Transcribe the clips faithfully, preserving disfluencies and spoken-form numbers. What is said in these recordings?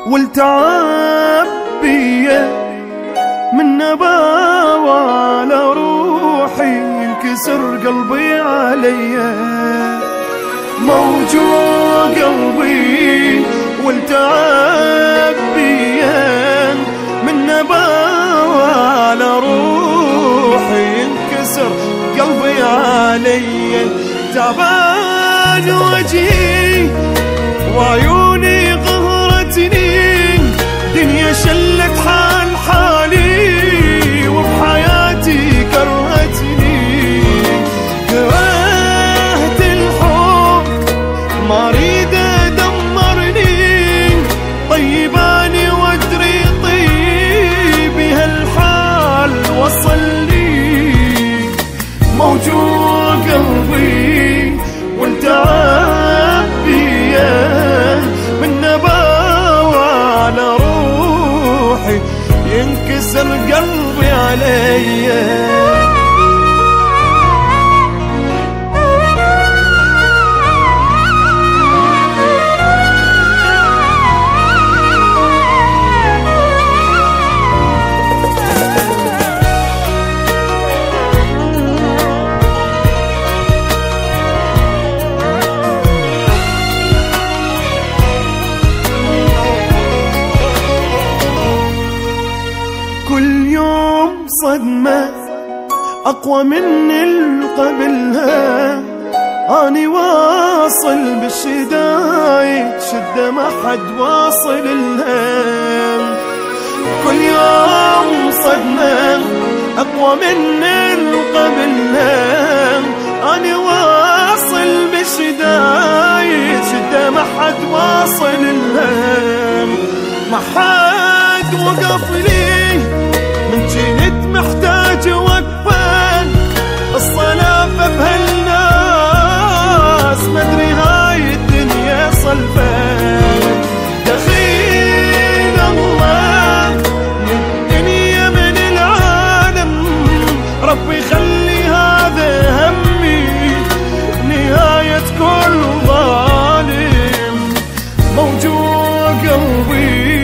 والتعب بيا من نباوى على روحي ينكسر قلبي عليا. موجوع قلبي والتعب بيا من نباوى على روحي ينكسر قلبي عليا. تعبان وجهي وعيوني قهرتني، دنيا شلت حال حالي وبحياتي كرهتني. كرهت الحب ما اريد دمرني، طيباني وادري طيبي هالحال وصلني. موجوع قلبي والتعب بيا من نباوى على روحي ينكسر قلبي عليا. كل يوم صدمة أقوى من القبلها، أني واصل بالشدايد شدة ما حد واصل لها. كل يوم صدمة أقوى من القبلها، أني واصل بالشدايد شدة ما حد واصل لها. ما حد وقف لي من جنت محتاج وقفة، الصلافة بهالناس مدري هاي الدنيا صلفة. دخيل الله من الدنيا من العالم، ربي خلي هذا همي نهاية كل ظالم. موجوع قلبي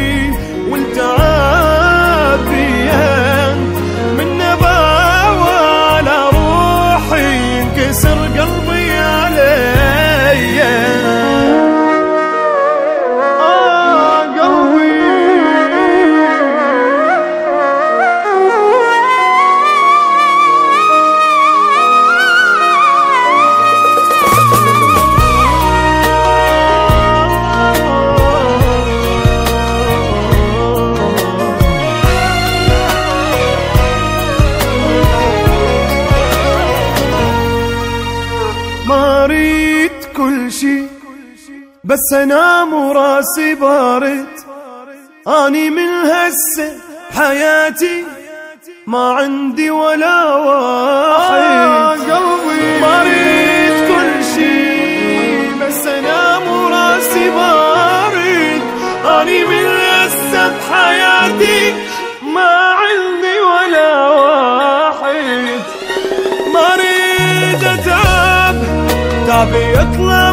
ما اريد كل شي بس انام وراسي بارد. اني من هسه بحياتي ما عندي ولا واحد. قلبي ما اريد كل شي بس انام وراسي بارد. اني من هسه بحياتي ما عندي ولا واحد. ما اريد اتعب تعبي يطلع